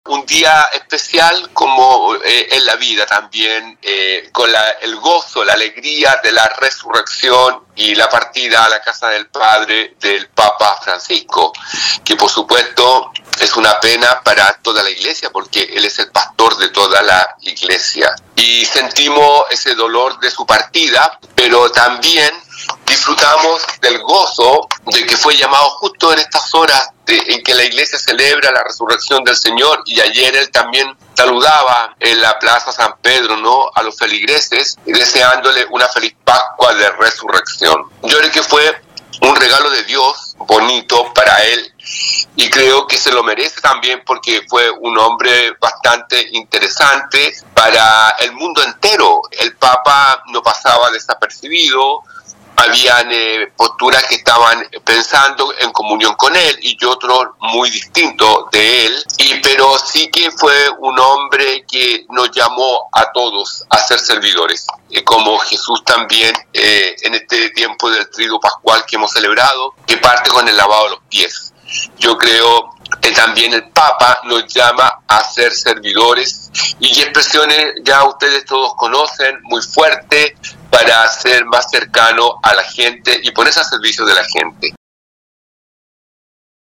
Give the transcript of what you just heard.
un día especial como en la vida también, con el gozo, la alegría de la resurrección y la partida a la casa del Padre del Papa Francisco, que por supuesto es una pena para toda la Iglesia porque él es el pastor de toda la Iglesia. Y sentimos ese dolor de su partida, pero también disfrutamos del gozo de que fue llamado justo en estas horas en que la Iglesia celebra la resurrección del Señor, y ayer él también saludaba en la Plaza San Pedro, ¿no?, a los feligreses, deseándole una feliz Pascua de resurrección. Yo creo que fue un regalo de Dios bonito para él, y creo que se lo merece también porque fue un hombre bastante interesante para el mundo entero. El Papa no pasaba desapercibido. Habían posturas que estaban pensando en comunión con él y otros muy distintos de él, pero sí que fue un hombre que nos llamó a todos a ser servidores, como Jesús también en este tiempo del Triduo Pascual que hemos celebrado, que parte con el lavado de los pies. Yo creo que también el Papa nos llama a ser servidores, y expresiones ya ustedes todos conocen, muy fuertes, para ser más cercano a la gente y ponerse al servicio de la gente.